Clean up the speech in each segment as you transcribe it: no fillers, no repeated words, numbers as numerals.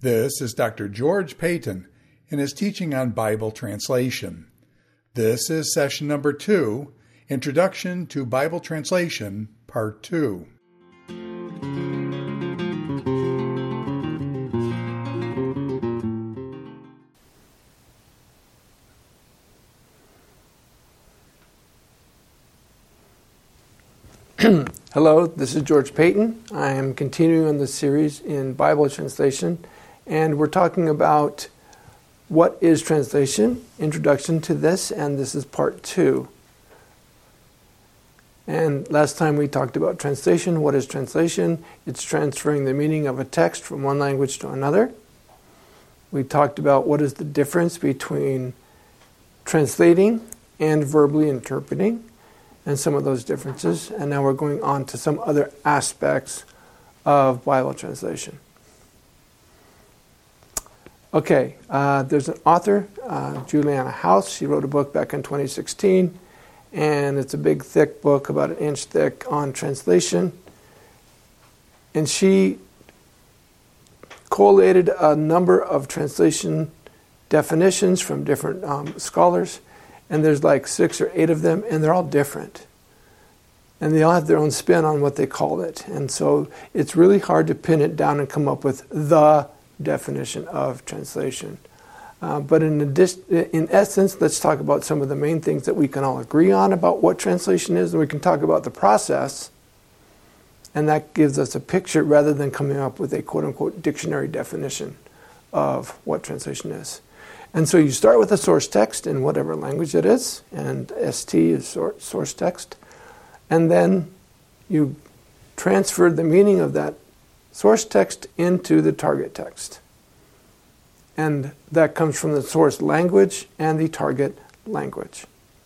This is Dr. George Payton in his teaching on Bible translation. This is session number 2, Introduction to Bible Translation, Part 2. Hello, this is George Payton. I am continuing on the series in Bible translation, and we're talking about what is translation, introduction to this, and this is part 2. And last time we talked about translation. What is translation? It's transferring the meaning of a text from one language to another. We talked about what is the difference between translating and verbally interpreting, and some of those differences. And now we're going on to some other aspects of Bible translation. Okay, there's an author, Juliana House. She wrote a book back in 2016, and it's a big, thick book, about an inch thick, on translation. And she collated a number of translation definitions from different scholars. And there's like 6 or 8 of them, and they're all different. And they all have their own spin on what they call it. And so it's really hard to pin it down and come up with the definition of translation. But in essence, let's talk about some of the main things that we can all agree on about what translation is, and we can talk about the process. And that gives us a picture rather than coming up with a quote-unquote dictionary definition of what translation is. And so you start with a source text in whatever language it is, and ST is source text. And then you transfer the meaning of that source text into the target text. And that comes from the source language and the target language.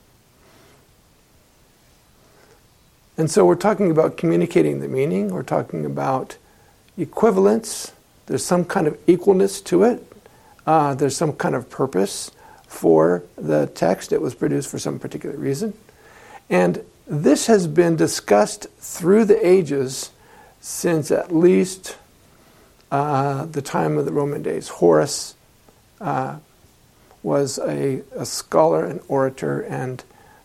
And so we're talking about communicating the meaning. We're talking about equivalence. There's some kind of equalness to it. There's some kind of purpose for the text. It was produced for some particular reason. And this has been discussed through the ages since at least the time of the Roman days. Horace was a scholar, an orator, and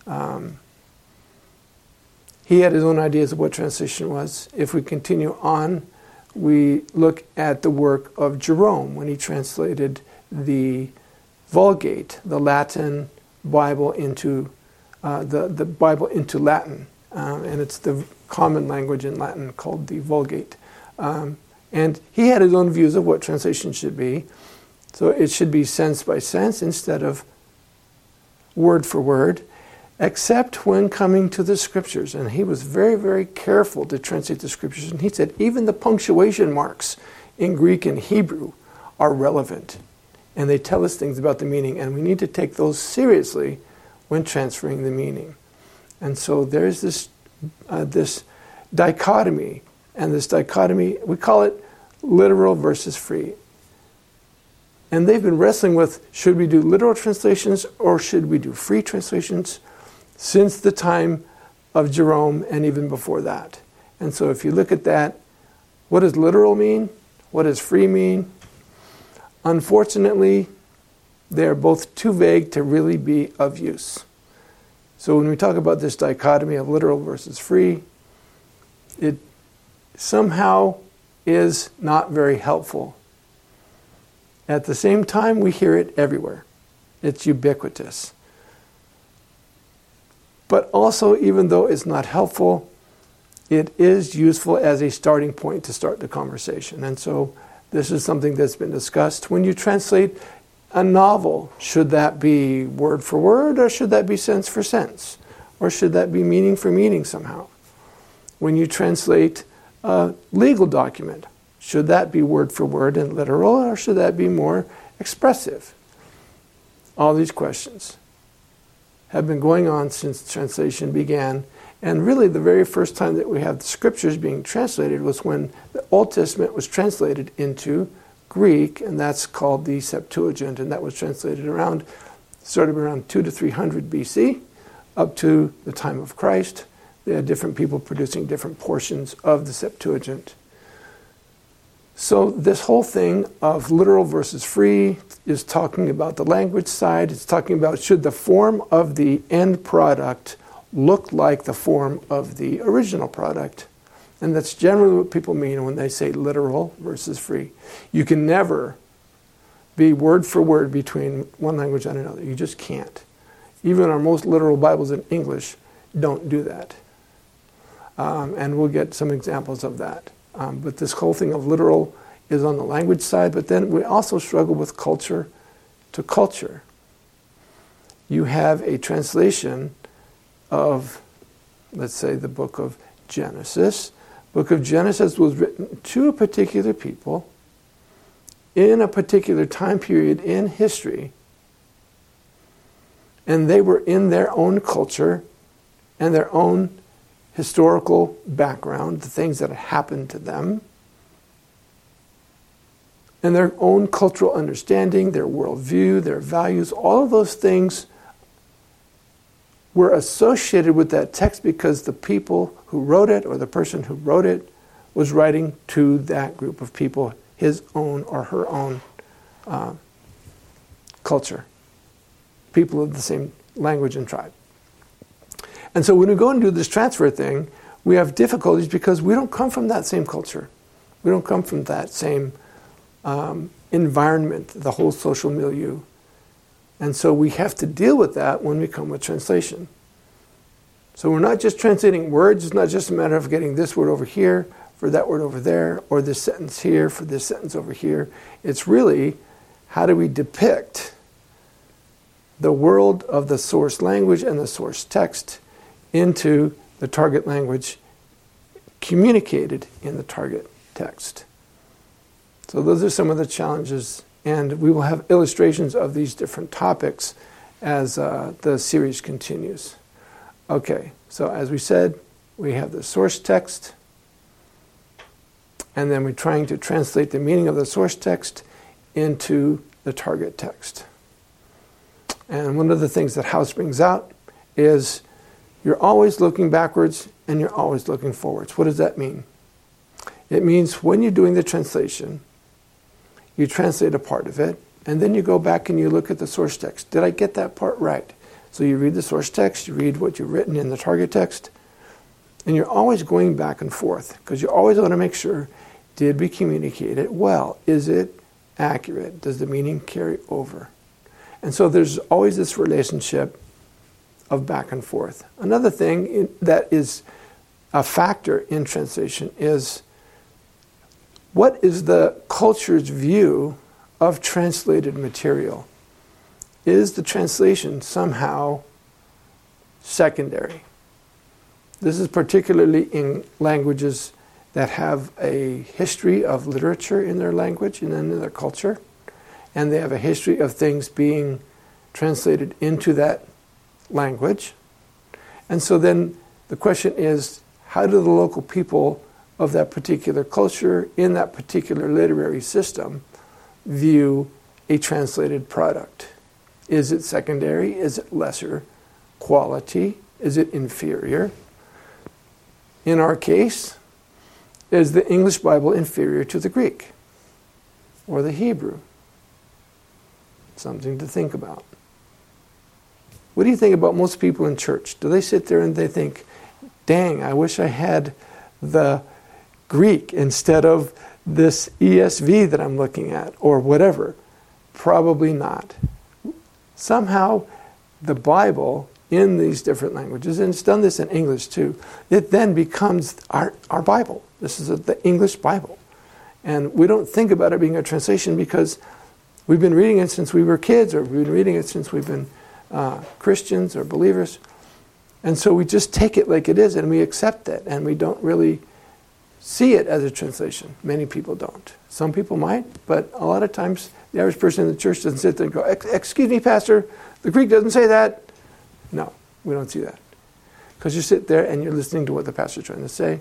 he had his own ideas of what translation was. If we continue on, we look at the work of Jerome when he translated the Vulgate, the Latin Bible, into the Bible into Latin, and it's the common language in Latin called the Vulgate. And he had his own views of what translation should be. So it should be sense by sense instead of word for word, except when coming to the Scriptures. And he was very, very careful to translate the Scriptures. And he said even the punctuation marks in Greek and Hebrew are relevant. And they tell us things about the meaning, and we need to take those seriously when transferring the meaning. And so there's this dichotomy, and this dichotomy, we call it literal versus free. And they've been wrestling with, should we do literal translations or should we do free translations, since the time of Jerome and even before that. And so if you look at that, what does literal mean? What does free mean? Unfortunately, they are both too vague to really be of use. So when we talk about this dichotomy of literal versus free, it somehow is not very helpful. At the same time, we hear it everywhere. It's ubiquitous. But also, even though it's not helpful, it is useful as a starting point to start the conversation. And so this is something that's been discussed. When you translate a novel, should that be word for word, or should that be sense for sense? Or should that be meaning for meaning somehow? When you translate a legal document, should that be word for word and literal, or should that be more expressive? All these questions have been going on since translation began. And really the very first time that we have the Scriptures being translated was when the Old Testament was translated into Greek, and that's called the Septuagint, and that was translated started around 200 to 300 BC up to the time of Christ. They had different people producing different portions of the Septuagint. So this whole thing of literal versus free is talking about the language side. It's talking about should the form of the end product look like the form of the original product. And that's generally what people mean when they say literal versus free. You can never be word for word between one language and another. You just can't. Even our most literal Bibles in English don't do that. And we'll get some examples of that. But this whole thing of literal is on the language side, but then we also struggle with culture to culture. You have a translation of, let's say, the book of Genesis. Book of Genesis was written to a particular people in a particular time period in history, and they were in their own culture and their own historical background, the things that had happened to them, and their own cultural understanding, their worldview, their values, all of those things were associated with that text because the people who wrote it, or the person who wrote it, was writing to that group of people, his own or her own culture, people of the same language and tribe. And so when we go and do this transfer thing, we have difficulties because we don't come from that same culture. We don't come from that same environment, the whole social milieu. And so we have to deal with that when we come with translation. So we're not just translating words. It's not just a matter of getting this word over here for that word over there, or this sentence here for this sentence over here. It's really, how do we depict the world of the source language and the source text into the target language communicated in the target text. So those are some of the challenges, and we will have illustrations of these different topics as the series continues. Okay, so as we said, we have the source text, and then we're trying to translate the meaning of the source text into the target text. And one of the things that House brings out is you're always looking backwards and you're always looking forwards. What does that mean? It means when you're doing the translation, you translate a part of it, and then you go back and you look at the source text. Did I get that part right? So you read the source text, you read what you've written in the target text, and you're always going back and forth because you always want to make sure, did we communicate it well? Is it accurate? Does the meaning carry over? And so there's always this relationship of back and forth. Another thing that is a factor in translation is, what is the culture's view of translated material? Is the translation somehow secondary? This is particularly in languages that have a history of literature in their language and in their culture, and they have a history of things being translated into that language. And so then the question is, how do the local people of that particular culture in that particular literary system view a translated product? Is it secondary? Is it lesser quality? Is it inferior? In our case, is the English Bible inferior to the Greek or the Hebrew? Something to think about. What do you think about most people in church? Do they sit there and they think, dang, I wish I had the Greek instead of this ESV that I'm looking at, or whatever? Probably not. Somehow the Bible in these different languages, and it's done this in English too, it then becomes our Bible. This is the English Bible. And we don't think about it being a translation because we've been reading it since we were kids, or we've been reading it since we've been Christians or believers. And so we just take it like it is and we accept it, and we don't really see it as a translation. Many people don't. Some people might, but a lot of times the average person in the church doesn't sit there and go, excuse me, Pastor, the Greek doesn't say that. No, we don't see that. Because you sit there and you're listening to what the pastor's trying to say.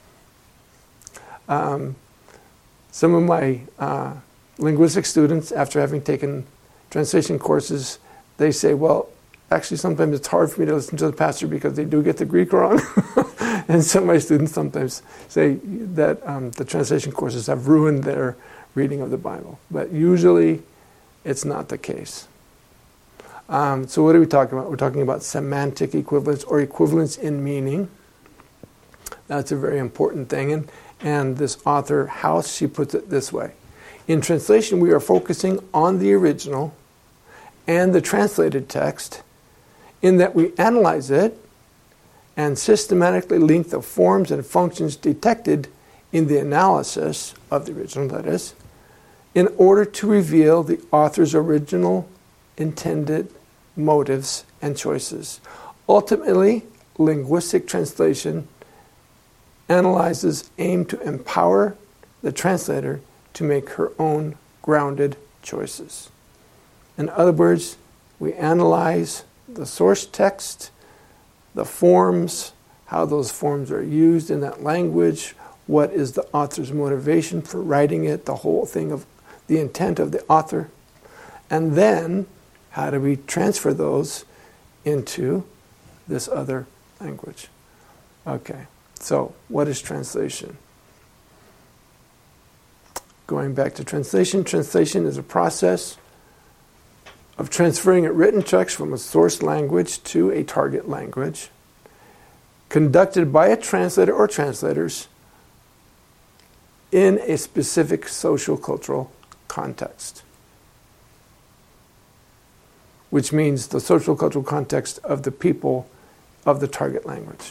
Some of my linguistic students, after having taken translation courses, they say, well, actually sometimes it's hard for me to listen to the pastor because they do get the Greek wrong. And some of my students sometimes say that the translation courses have ruined their reading of the Bible. But usually it's not the case. So what are we talking about? We're talking about semantic equivalence or equivalence in meaning. That's a very important thing. And this author, House, she puts it this way. In translation, we are focusing on the original and the translated text in that we analyze it and systematically link the forms and functions detected in the analysis of the original, that is, in order to reveal the author's original intended motives and choices. Ultimately, linguistic translation analyzes aim to empower the translator to make her own grounded choices. In other words, we analyze the source text, the forms, how those forms are used in that language, what is the author's motivation for writing it, the whole thing of the intent of the author, and then how do we transfer those into this other language. Okay, so what is translation? Going back to translation, translation is a process of transferring a written text from a source language to a target language, conducted by a translator or translators in a specific social cultural context, which means the social cultural context of the people of the target language.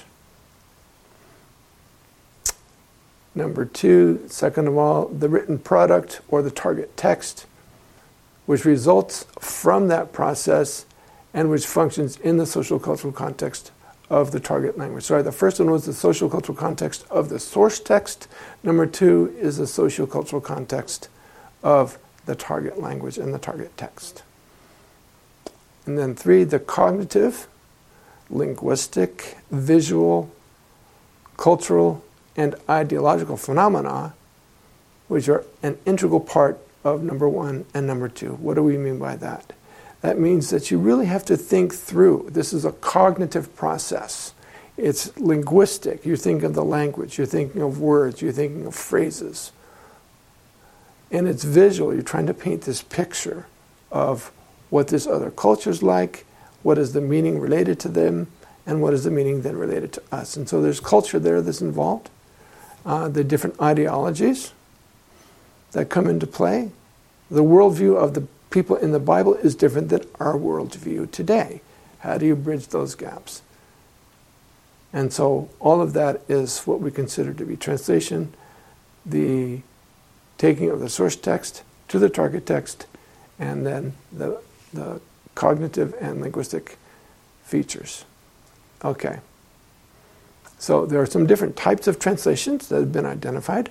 Number two, second of all, the written product or the target text, which results from that process and which functions in the social cultural context of the target language. Sorry, the first one was the social cultural context of the source text. Number two is the social cultural context of the target language and the target text. And then three, the cognitive, linguistic, visual, cultural, and ideological phenomena, which are an integral part of number one and number two. What do we mean by that? That means that you really have to think through. This is a cognitive process. It's linguistic. You're thinking of the language. You're thinking of words. You're thinking of phrases. And it's visual. You're trying to paint this picture of what this other culture is like, what is the meaning related to them, and what is the meaning then related to us. And so there's culture there that's involved. The different ideologies that come into play. The worldview of the people in the Bible is different than our worldview today. How do you bridge those gaps? And so all of that is what we consider to be translation, the taking of the source text to the target text, and then the cognitive and linguistic features. Okay. So there are some different types of translations that have been identified.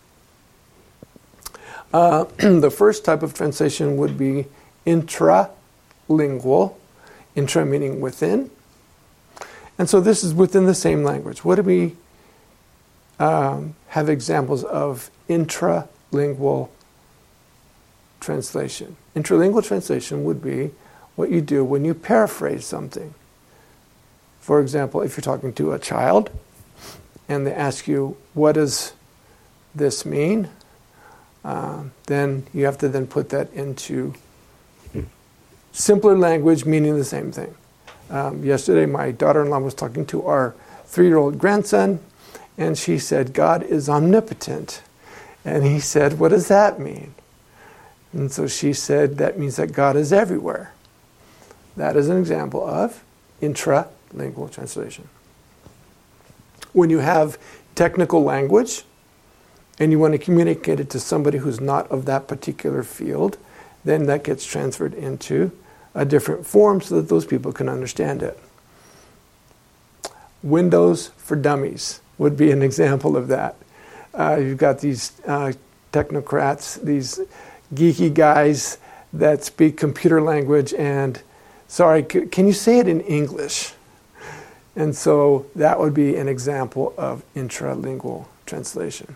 The first type of translation would be intralingual, intra meaning within. And so this is within the same language. What do we have examples of intralingual translation? Intralingual translation would be what you do when you paraphrase something. For example, if you're talking to a child and they ask you, what does this mean? Then you have to then put that into simpler language meaning the same thing. Yesterday, my daughter-in-law was talking to our 3-year-old grandson, and she said, God is omnipotent. And he said, what does that mean? And so she said, that means that God is everywhere. That is an example of intralingual translation. When you have technical language, and you want to communicate it to somebody who's not of that particular field, then that gets transferred into a different form so that those people can understand it. Windows for Dummies would be an example of that. You've got these technocrats, these geeky guys that speak computer language and, sorry, can you say it in English? And so that would be an example of intralingual translation.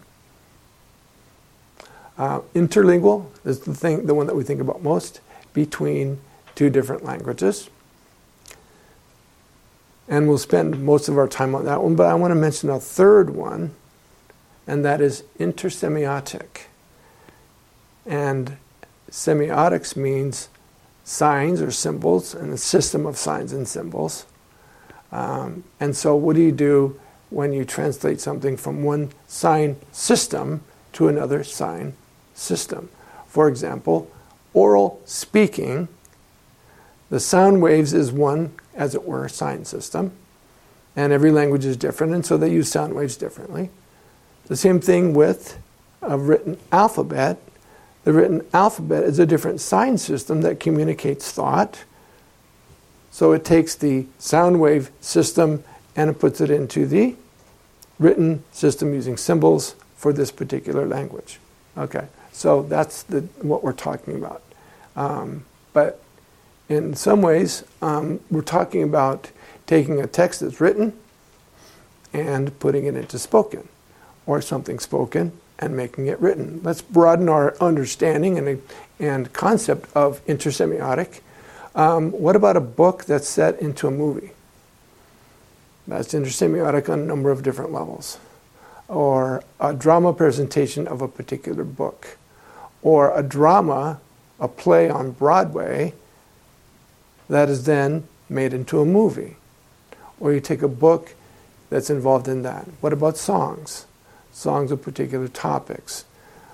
Interlingual is the one that we think about most, between two different languages. And we'll spend most of our time on that one, but I want to mention a third one, and that is intersemiotic. And semiotics means signs or symbols, and a system of signs and symbols. And so what do you do when you translate something from one sign system to another sign system? For example, oral speaking, the sound waves is one, as it were, sign system. And every language is different, and so they use sound waves differently. The same thing with a written alphabet. The written alphabet is a different sign system that communicates thought. So it takes the sound wave system and it puts it into the written system using symbols for this particular language. Okay, so that's what we're talking about. But in some ways, we're talking about taking a text that's written and putting it into spoken, or something spoken and making it written. Let's broaden our understanding and concept of intersemiotic. What about a book that's set into a movie? That's intersemiotic on a number of different levels. Or a drama presentation of a particular book. Or a drama, a play on Broadway, that is then made into a movie. Or you take a book that's involved in that. What about songs? Songs of particular topics.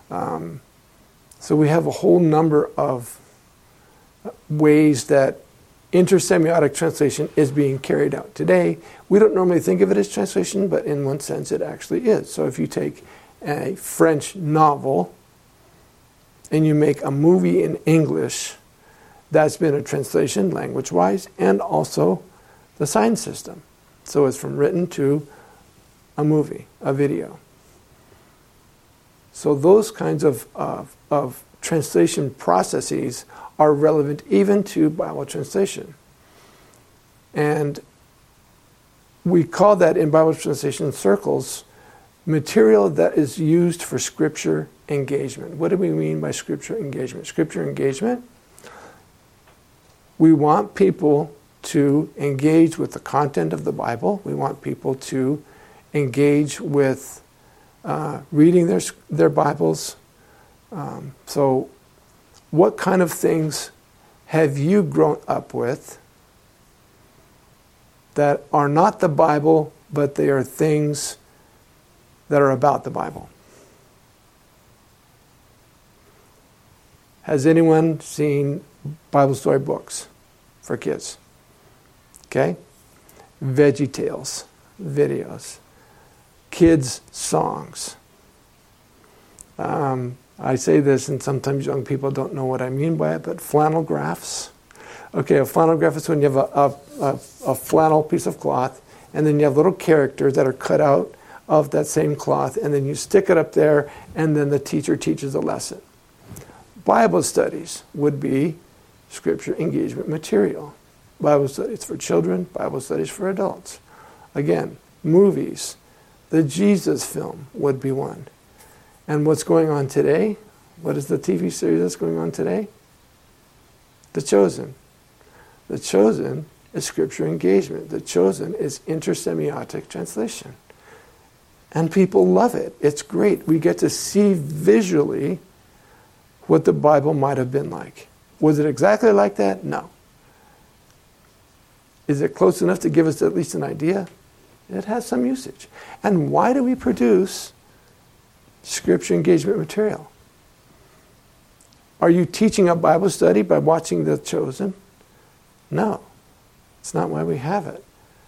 So we have a whole number of ways that intersemiotic translation is being carried out today. We don't normally think of it as translation, but in one sense it actually is. So if you take a French novel and you make a movie in English, that's been a translation language-wise, and also the sign system. So it's from written to a movie, a video. So those kinds of translation processes are relevant even to Bible translation. And we call that in Bible translation circles material that is used for scripture engagement. What do we mean by scripture engagement? Scripture engagement, we want people to engage with the content of the Bible. We want people to engage with reading their Bibles. So what kind of things have you grown up with that are not the Bible, but they are things that are about the Bible? Has anyone seen Bible story books for kids? Okay? Veggie Tales videos. Kids' songs. I say this, and sometimes young people don't know what I mean by it, but flannel graphs. Okay, a flannel graph is when you have a flannel piece of cloth, and then you have little characters that are cut out of that same cloth, and then you stick it up there, and then the teacher teaches a lesson. Bible studies would be scripture engagement material. Bible studies for children, Bible studies for adults. Again, movies. The Jesus film would be one. And what's going on today? What is the TV series that's going on today? The Chosen. The Chosen is scripture engagement. The Chosen is intersemiotic translation. And people love it. It's great. We get to see visually what the Bible might have been like. Was it exactly like that? No. Is it close enough to give us at least an idea? It has some usage. And why do we produce scripture engagement material? Are you teaching a Bible study by watching The Chosen? No. It's not why we have it.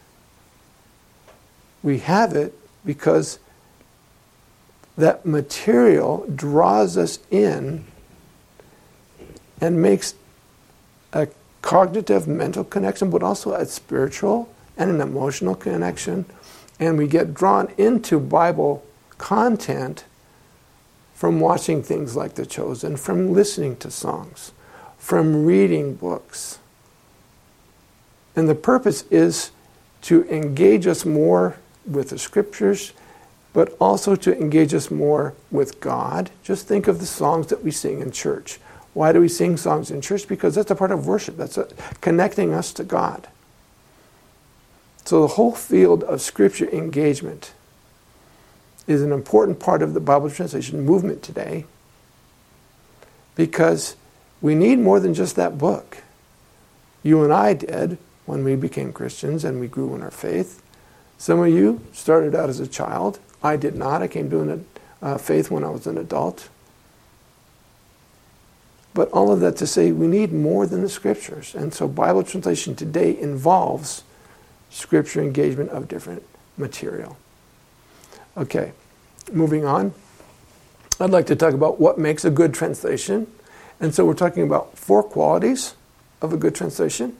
We have it because that material draws us in and makes a cognitive, mental connection, but also a spiritual and an emotional connection. And we get drawn into Bible content from watching things like The Chosen, from listening to songs, from reading books. And the purpose is to engage us more with the scriptures, but also to engage us more with God. Just think of the songs that we sing in church. Why do we sing songs in church? Because that's a part of worship. That's connecting us to God. So the whole field of Scripture engagement is an important part of the Bible translation movement today, because we need more than just that book. You and I did when we became Christians and we grew in our faith. Some of you started out as a child. I did not. I came to faith when I was an adult. But all of that to say, we need more than the Scriptures. And so Bible translation today involves Scripture engagement of different material. Okay, moving on. I'd like to talk about what makes a good translation. And so we're talking about 4 qualities of a good translation.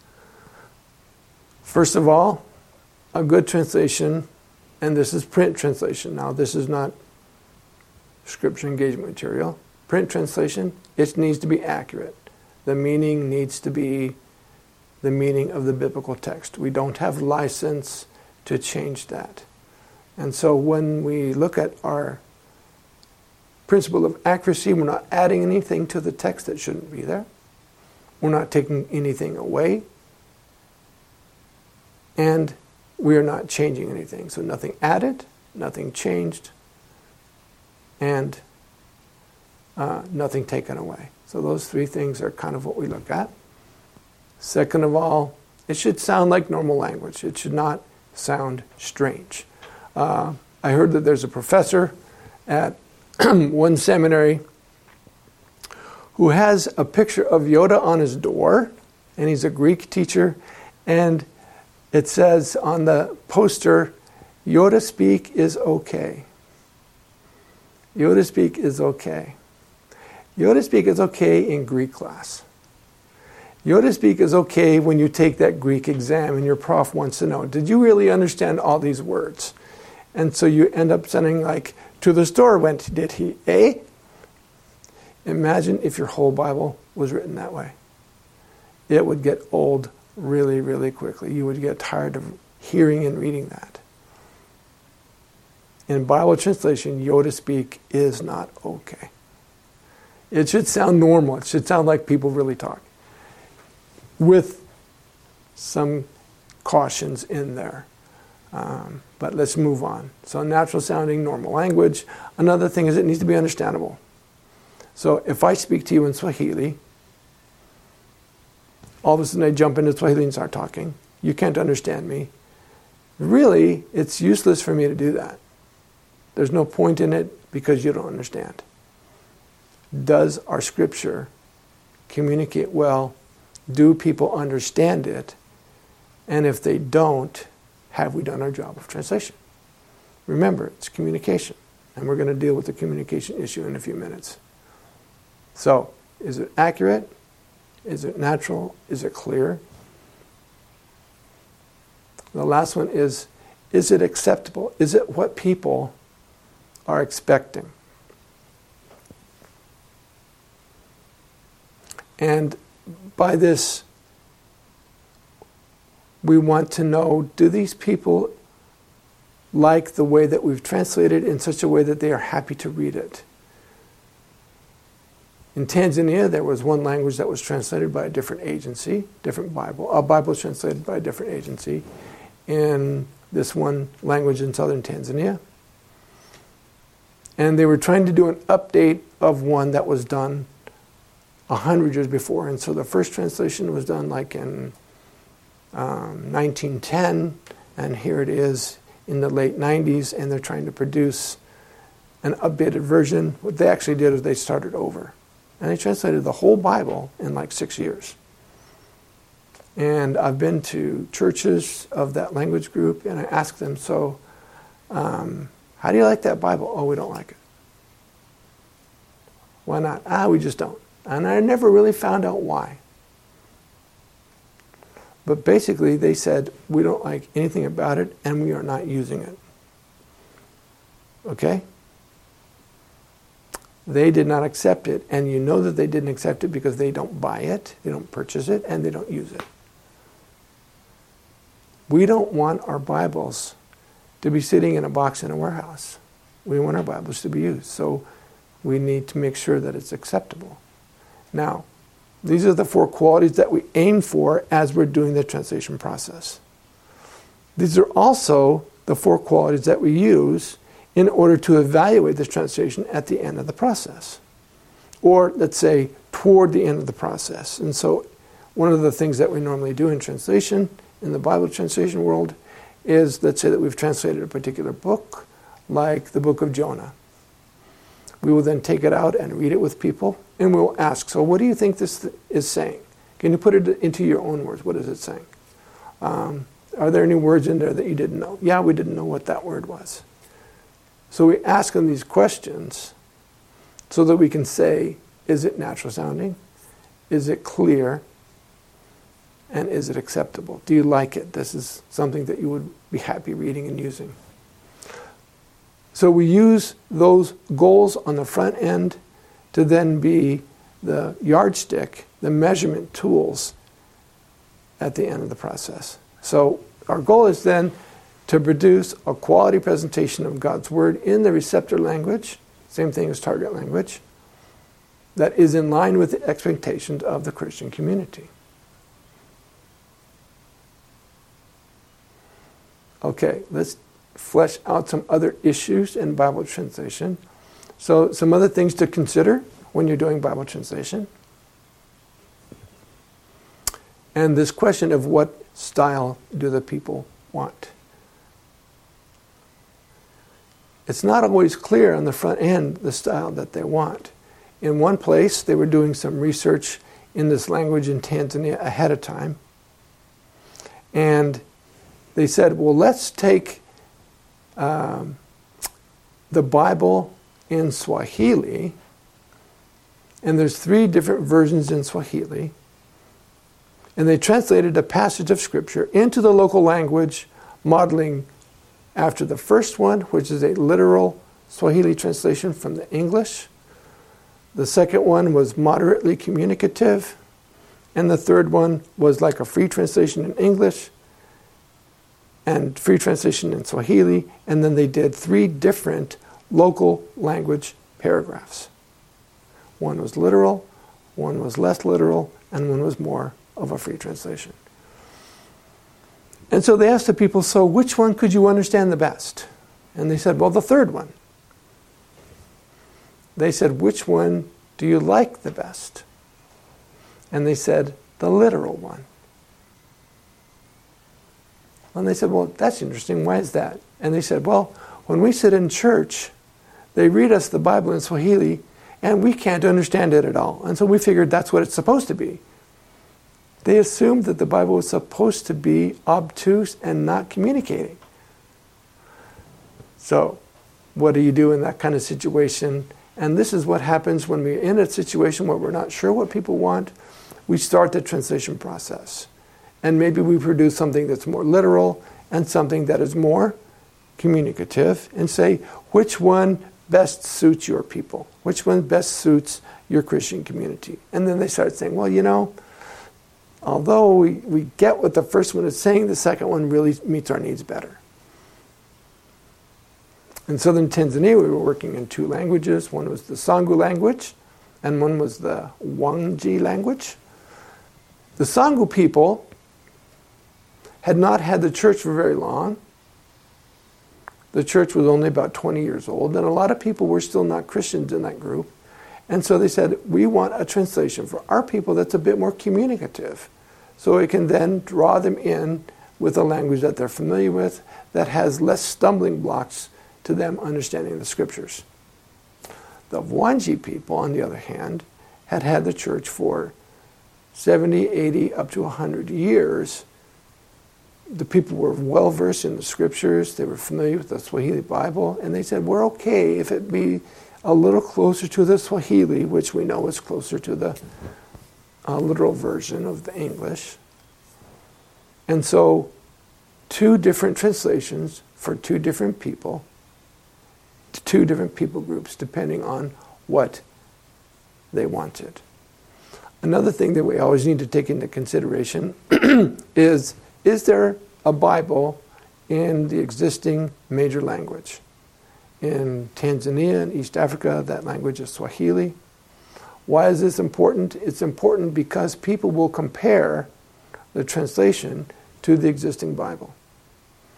First of all, a good translation, and this is print translation. Now, this is not Scripture engagement material. Print translation, it needs to be accurate. The meaning needs to be the meaning of the biblical text. We don't have license to change that. And so when we look at our principle of accuracy, we're not adding anything to the text that shouldn't be there. We're not taking anything away. And we are not changing anything. So nothing added, nothing changed, and nothing taken away. So those 3 things are kind of what we look at. Second of all, it should sound like normal language. It should not sound strange. I heard that there's a professor at one seminary who has a picture of Yoda on his door, and he's a Greek teacher, and it says on the poster, Yoda speak is okay. Yoda speak is okay. Yoda speak is okay in Greek class. Yoda speak is okay when you take that Greek exam and your prof wants to know, did you really understand all these words? And so you end up sending like, to the store went, did he, eh? Imagine if your whole Bible was written that way. It would get old really, really quickly. You would get tired of hearing and reading that. In Bible translation, Yoda speak is not okay. It should sound normal. It should sound like people really talk, with some cautions in there. But let's move on. So natural sounding, normal language. Another thing is it needs to be understandable. So if I speak to you in Swahili, all of a sudden I jump into Swahili and start talking. You can't understand me. Really, it's useless for me to do that. There's no point in it because you don't understand. Does our Scripture communicate well? Do people understand it? And if they don't, have we done our job of translation? Remember, it's communication. And we're going to deal with the communication issue in a few minutes. So, is it accurate? Is it natural? Is it clear? The last one is it acceptable? Is it what people are expecting? And by this, we want to know, do these people like the way that we've translated in such a way that they are happy to read it? In Tanzania, there was one language that was translated by a different agency, different Bible. A Bible was translated by a different agency in this one language in southern Tanzania. And they were trying to do an update of one that was done 100 years before. And so the first translation was done like in 1910, and here it is in the late 90s, and they're trying to produce an updated version. What they actually did is they started over. And they translated the whole Bible in like 6 years. And I've been to churches of that language group, and I asked them, so how do you like that Bible? Oh, we don't like it. Why not? We just don't. And I never really found out why. But basically, they said, we don't like anything about it, and we are not using it. Okay? They did not accept it, and you know that they didn't accept it because they don't buy it, they don't purchase it, and they don't use it. We don't want our Bibles to be sitting in a box in a warehouse. We want our Bibles to be used. So we need to make sure that it's acceptable. Now, these are the 4 qualities that we aim for as we're doing the translation process. These are also the 4 qualities that we use in order to evaluate this translation at the end of the process. Or, let's say, toward the end of the process. And so, one of the things that we normally do in translation, in the Bible translation world, is, let's say that we've translated a particular book, like the book of Jonah. We will then take it out and read it with people, and we'll ask, so what do you think this is saying? Can you put it into your own words? What is it saying? Are there any words in there that you didn't know? Yeah, we didn't know what that word was. So we ask them these questions so that we can say, is it natural sounding? Is it clear? And is it acceptable? Do you like it? This is something that you would be happy reading and using. So we use those goals on the front end to then be the yardstick, the measurement tools at the end of the process. So our goal is then to produce a quality presentation of God's Word in the receptor language, same thing as target language, that is in line with the expectations of the Christian community. Okay, let's flesh out some other issues in Bible translation. So some other things to consider when you're doing Bible translation. And this question of what style do the people want? It's not always clear on the front end the style that they want. In one place, they were doing some research in this language in Tanzania ahead of time. And they said, well, let's take the Bible in Swahili, and there's 3 different versions in Swahili, and they translated a passage of Scripture into the local language, modeling after the first one, which is a literal Swahili translation from the English. The second one was moderately communicative, and the third one was like a free translation in English and free translation in Swahili, and then they did 3 different local language paragraphs. One was literal, one was less literal, and one was more of a free translation. And so they asked the people, so which one could you understand the best? And they said, well, the third one. They said, which one do you like the best? And they said, the literal one. And they said, well, that's interesting. Why is that? And they said, well, when we sit in church, they read us the Bible in Swahili, and we can't understand it at all. And so we figured that's what it's supposed to be. They assumed that the Bible was supposed to be obtuse and not communicating. So, what do you do in that kind of situation? And this is what happens when we're in a situation where we're not sure what people want. We start the translation process. And maybe we produce something that's more literal and something that is more communicative, and say, which one best suits your people? Which one best suits your Christian community? And then they start saying, well, you know, although we get what the first one is saying, the second one really meets our needs better. In southern Tanzania, we were working in 2 languages. One was the Sangu language, and one was the Wanji language. The Sangu people had not had the church for very long. The church was only about 20 years old, and a lot of people were still not Christians in that group. And so they said, we want a translation for our people that's a bit more communicative, so it can then draw them in with a language that they're familiar with, that has less stumbling blocks to them understanding the Scriptures. The Wanji people, on the other hand, had had the church for 70, 80, up to 100 years. The people were well versed in the Scriptures. They were familiar with the Swahili Bible, and they said, we're okay if it be a little closer to the Swahili, which we know is closer to the literal version of the English. And so 2 different translations for 2 different people, 2 different people groups, depending on what they wanted. Another thing that we always need to take into consideration is there a Bible in the existing major language? In Tanzania and East Africa, that language is Swahili. Why is this important? It's important because people will compare the translation to the existing Bible.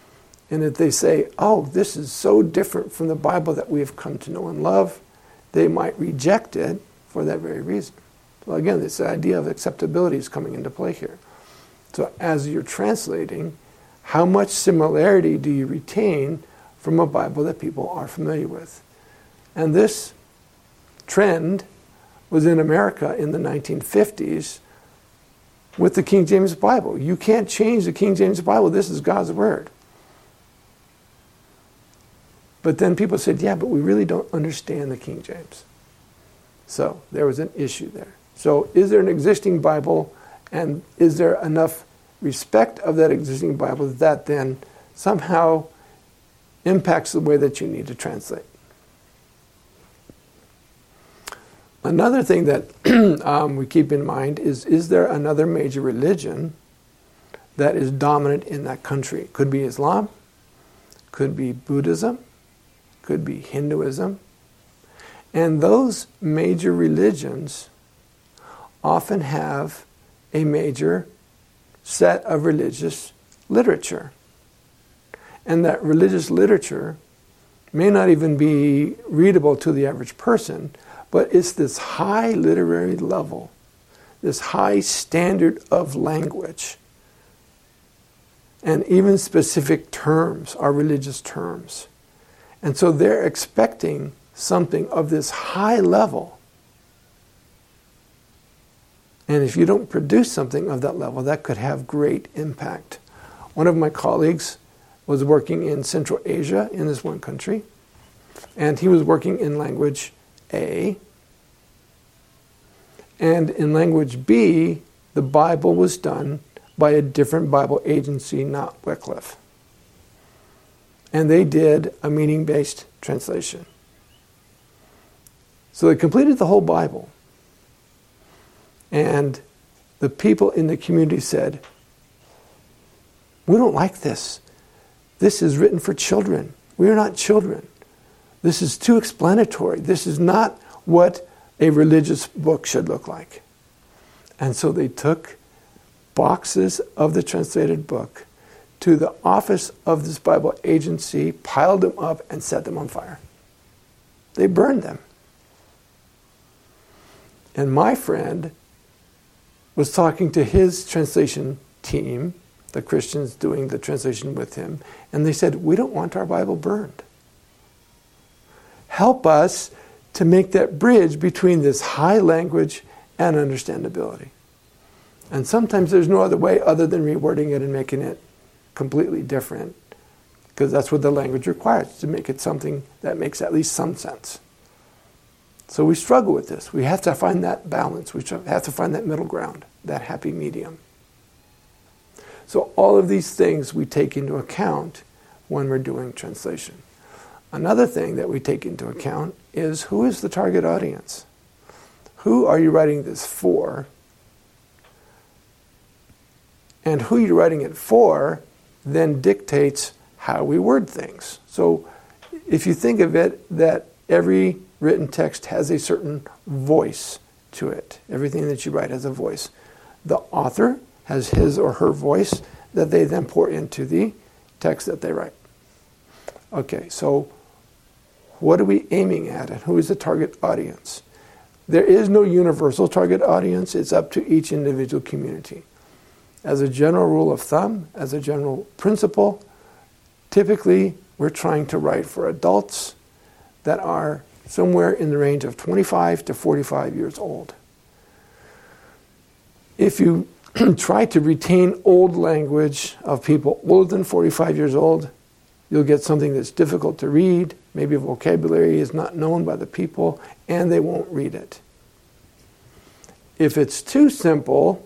And if they say, oh, this is so different from the Bible that we have come to know and love, they might reject it for that very reason. So again, this idea of acceptability is coming into play here. So as you're translating, how much similarity do you retain from a Bible that people are familiar with? And this trend was in America in the 1950s with the King James Bible. You can't change the King James Bible. This is God's Word. But then people said, yeah, but we really don't understand the King James. So there was an issue there. So is there an existing Bible, and is there enough respect of that existing Bible that then somehow impacts the way that you need to translate? Another thing that we keep in mind is there another major religion that is dominant in that country? Could be Islam, could be Buddhism, could be Hinduism. And those major religions often have a major set of religious literature. And that religious literature may not even be readable to the average person, but it's this high literary level, this high standard of language. And even specific terms are religious terms. And so they're expecting something of this high level. And if you don't produce something of that level, that could have great impact. One of my colleagues was working in Central Asia in this one country, and he was working in language A. And in language B, the Bible was done by a different Bible agency, not Wycliffe. And they did a meaning-based translation. So they completed the whole Bible. And the people in the community said, we don't like this. This is written for children. We are not children. This is too explanatory. This is not what a religious book should look like. And so they took boxes of the translated book to the office of this Bible agency, piled them up, and set them on fire. They burned them. And my friend was talking to his translation team, the Christians doing the translation with him, and they said, we don't want our Bible burned. Help us to make that bridge between this high language and understandability. And sometimes there's no other way other than rewording it and making it completely different, because that's what the language requires, to make it something that makes at least some sense. So we struggle with this. We have to find that balance. We have to find that middle ground, that happy medium. So all of these things we take into account when we're doing translation. Another thing that we take into account is, who is the target audience? Who are you writing this for? And who you're writing it for then dictates how we word things. So if you think of it, that every written text has a certain voice to it. Everything that you write has a voice. The author has his or her voice that they then pour into the text that they write. Okay, so what are we aiming at, and who is the target audience? There is no universal target audience. It's up to each individual community. As a general rule of thumb, as a general principle, typically we're trying to write for adults that are somewhere in the range of 25 to 45 years old. If you try to retain old language of people older than 45 years old, you'll get something that's difficult to read. Maybe vocabulary is not known by the people, and they won't read it. If it's too simple,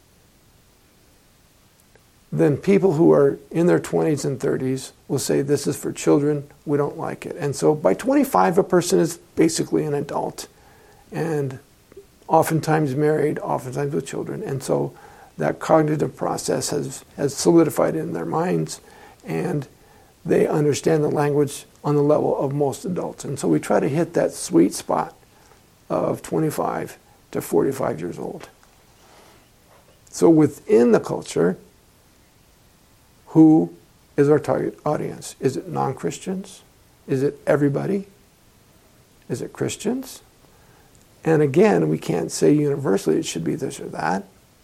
then people who are in their 20s and 30s will say, this is for children, we don't like it. And so by 25, a person is basically an adult, and oftentimes married, oftentimes with children. And so that cognitive process has solidified in their minds, and they understand the language on the level of most adults. And so we try to hit that sweet spot of 25 to 45 years old. So within the culture, who is our target audience? Is it non-Christians? Is it everybody? Is it Christians? And again, we can't say universally it should be this or that.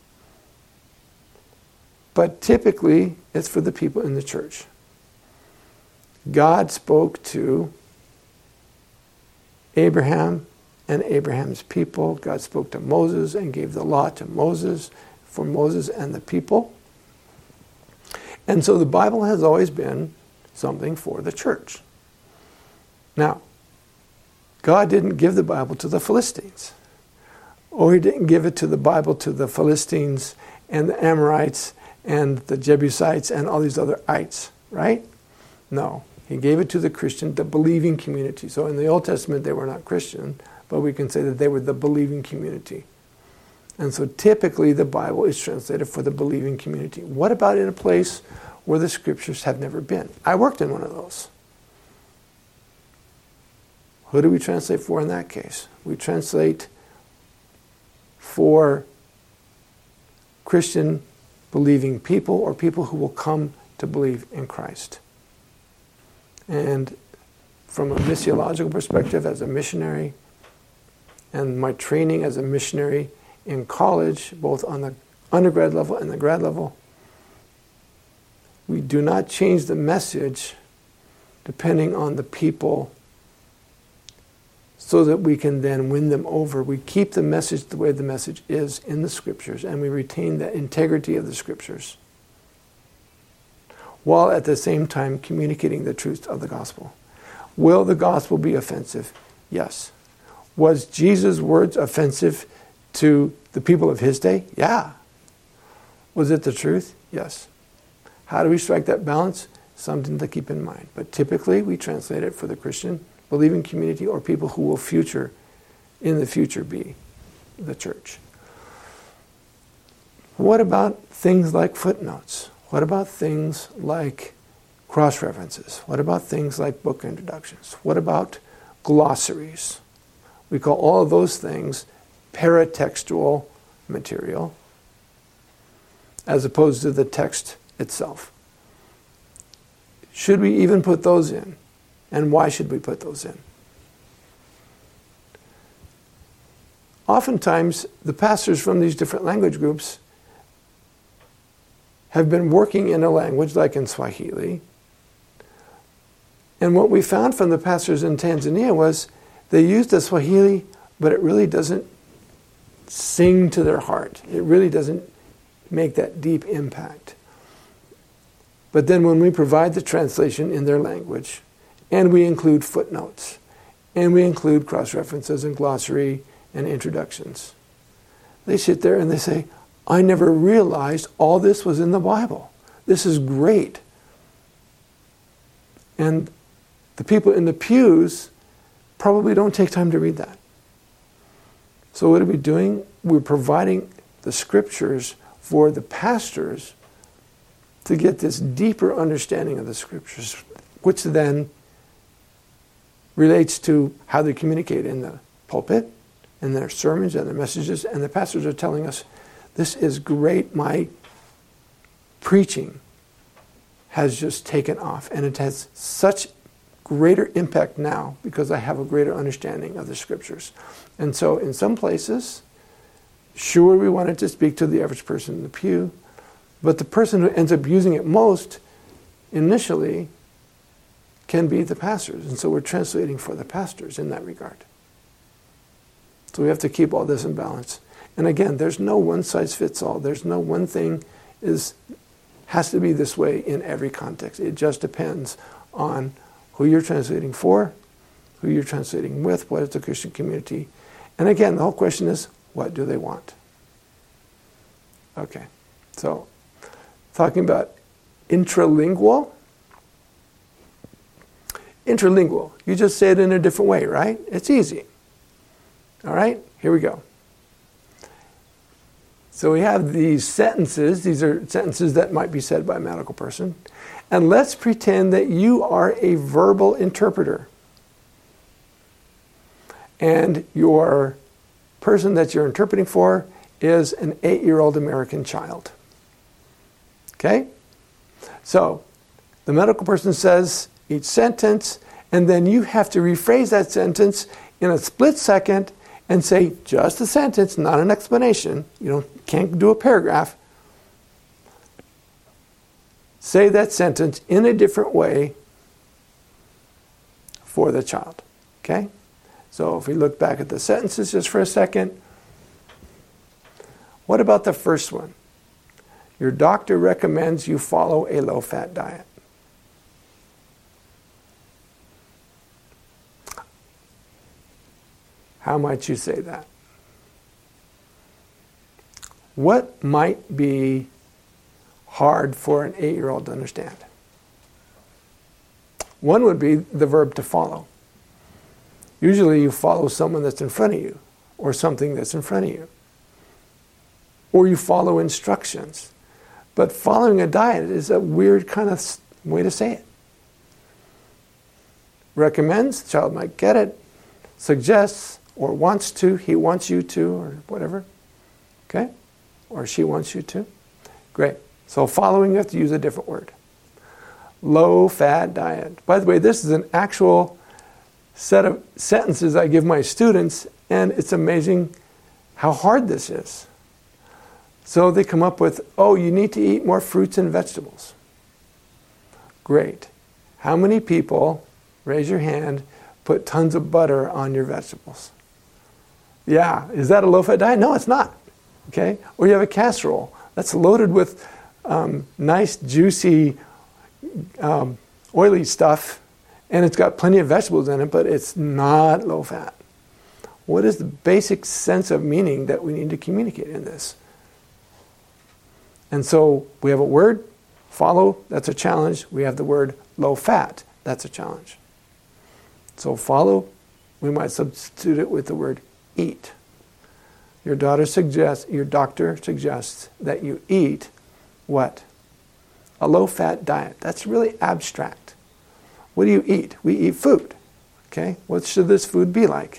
But typically, it's for the people in the church. God spoke to Abraham and Abraham's people. God spoke to Moses and gave the law to Moses, for Moses and the people. And so the Bible has always been something for the church. Now, God didn't give the Bible to the Philistines. Or he didn't give it to the Bible to the Philistines and the Amorites and the Jebusites and all these other ites, right? No. He gave it to the Christian, the believing community. So in the Old Testament, they were not Christian, but we can say that they were the believing community. And so typically the Bible is translated for the believing community. What about in a place where the scriptures have never been? I worked in one of those. Who do we translate for in that case? We translate for Christian believing people or people who will come to believe in Christ. And from a missiological perspective as a missionary, and my training as a missionary in college, both on the undergrad level and the grad level, we do not change the message depending on the people so that we can then win them over. We keep the message the way the message is in the scriptures, and we retain the integrity of the scriptures, while at the same time communicating the truth of the gospel. Will the gospel be offensive? Yes. Was Jesus' words offensive to the people of his day? Yeah. Was it the truth? Yes. How do we strike that balance? Something to keep in mind. But typically we translate it for the Christian believing community or people who will in the future be the church. What about things like footnotes? What about things like cross-references? What about things like book introductions? What about glossaries? We call all of those things paratextual material as opposed to the text itself. Should we even put those in? And why should we put those in? Oftentimes, the pastors from these different language groups have been working in a language like in Swahili. And what we found from the pastors in Tanzania was they used the Swahili, but it really doesn't sing to their heart. It really doesn't make that deep impact. But then when we provide the translation in their language, and we include footnotes, and we include cross-references and glossary and introductions, they sit there and they say, I never realized all this was in the Bible. This is great. And the people in the pews probably don't take time to read that. So what are we doing? We're providing the scriptures for the pastors to get this deeper understanding of the scriptures, which then relates to how they communicate in the pulpit, in their sermons and their messages. And the pastors are telling us, this is great. My preaching has just taken off, and it has such greater impact now because I have a greater understanding of the scriptures. And so in some places, sure, we wanted to speak to the average person in the pew, but the person who ends up using it most initially can be the pastors. And so we're translating for the pastors in that regard. So we have to keep all this in balance. And again, there's no one size fits all. There's no one thing has to be this way in every context. It just depends on who you're translating for, who you're translating with, what is the Christian community. And again, the whole question is, what do they want? Okay, so talking about intralingual. Interlingual, you just say it in a different way, right? It's easy. All right, here we go. So we have these sentences. These are sentences that might be said by a medical person. And let's pretend that you are a verbal interpreter. And your person that you're interpreting for is an 8-year-old American child. Okay? So, The medical person says each sentence, and then you have to rephrase that sentence in a split second and say just a sentence, not an explanation. You can't do a paragraph. Say that sentence in a different way for the child. Okay? So if we look back at the sentences just for a second, what about the first one? Your doctor recommends you follow a low-fat diet. How might you say that? What might be hard for an 8-year-old to understand? One would be the verb to follow. Usually you follow someone that's in front of you, or something that's in front of you. Or you follow instructions. But following a diet is a weird kind of way to say it. Recommends, the child might get it. Suggests, or wants to, he wants you to, or whatever. Okay? Or she wants you to. Great. So following, you have to use a different word. Low-fat diet. By the way, this is an actual set of sentences I give my students, and it's amazing how hard this is. So they come up with, you need to eat more fruits and vegetables. Great. How many people, raise your hand, put tons of butter on your vegetables? Yeah. Is that a low-fat diet? No, it's not. Okay? Or you have a casserole that's loaded with nice, juicy, oily stuff, and it's got plenty of vegetables in it, but it's not low-fat. What is the basic sense of meaning that we need to communicate in this? And so we have a word, follow, that's a challenge. We have the word low-fat, that's a challenge. So follow, we might substitute it with the word eat. Your doctor suggests that you eat what? A low-fat diet. That's really abstract. What do you eat? We eat food. Okay? What should this food be like?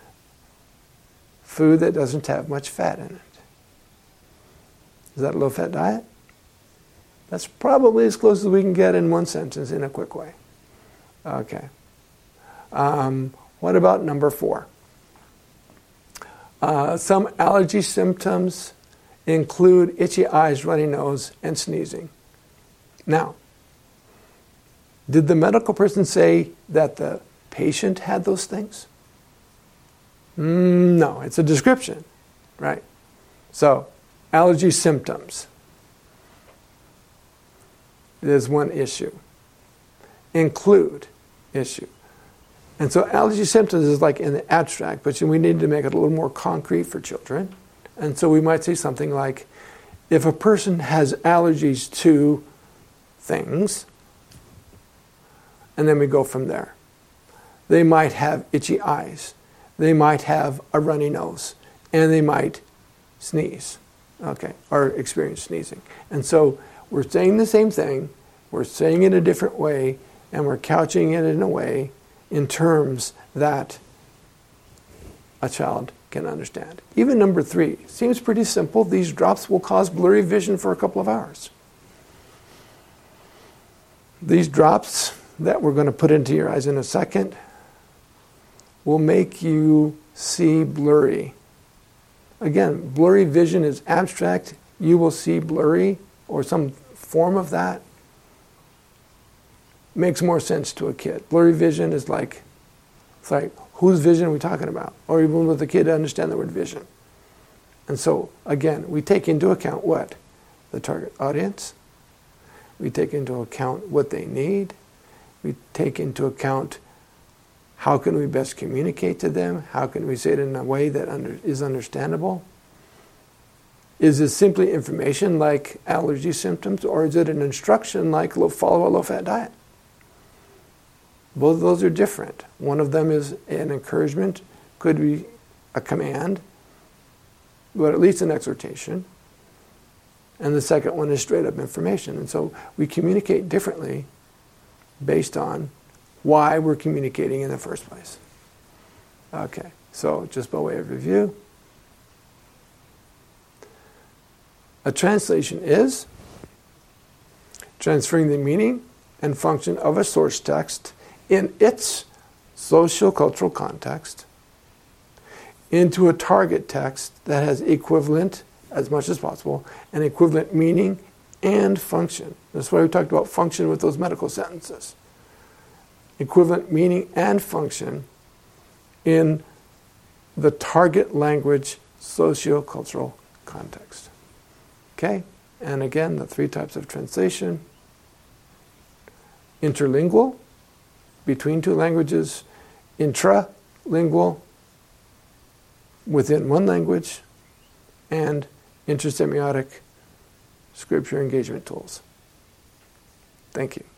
Food that doesn't have much fat in it. Is that a low-fat diet? That's probably as close as we can get in one sentence in a quick way. Okay. What about number 4? Some allergy symptoms include itchy eyes, runny nose, and sneezing. Now, did the medical person say that the patient had those things? No, it's a description, right? So, allergy symptoms is one issue. Include issue. And so allergy symptoms is like in the abstract, but we need to make it a little more concrete for children. And so we might say something like, if a person has allergies to things, and then we go from there. They might have itchy eyes. They might have a runny nose. And they might sneeze. Okay, or experience sneezing. And so we're saying the same thing, we're saying it a different way, and we're couching it in a way in terms that a child can understand. Even number 3 seems pretty simple. These drops will cause blurry vision for a couple of hours. These drops that we're going to put into your eyes in a second will make you see blurry. Again, blurry vision is abstract. You will see blurry or some form of that. Makes more sense to a kid. Blurry vision is like, it's like, whose vision are we talking about? Or even with the kid to understand the word vision. And so, again, we take into account what? The target audience. We take into account what they need. We take into account how can we best communicate to them? How can we say it in a way that is understandable? Is it simply information like allergy symptoms, or is it an instruction like follow a low-fat diet? Both of those are different. One of them is an encouragement, could be a command, but at least an exhortation. And the second one is straight up information. And so we communicate differently based on why we're communicating in the first place. Okay, so just by way of review, a translation is transferring the meaning and function of a source text in its socio-cultural context into a target text that has equivalent, as much as possible, and equivalent meaning and function. That's why we talked about function with those medical sentences. Equivalent meaning and function in the target language socio-cultural context. Okay? And again, the three types of translation: interlingual, between two languages; intralingual, within one language; and intersemiotic scripture engagement tools. Thank you.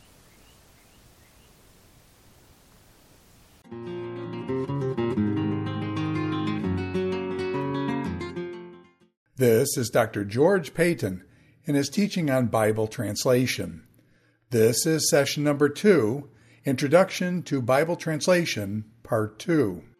This is Dr. George Payton in his teaching on Bible translation. This is session number 2, Introduction to Bible Translation, Part 2.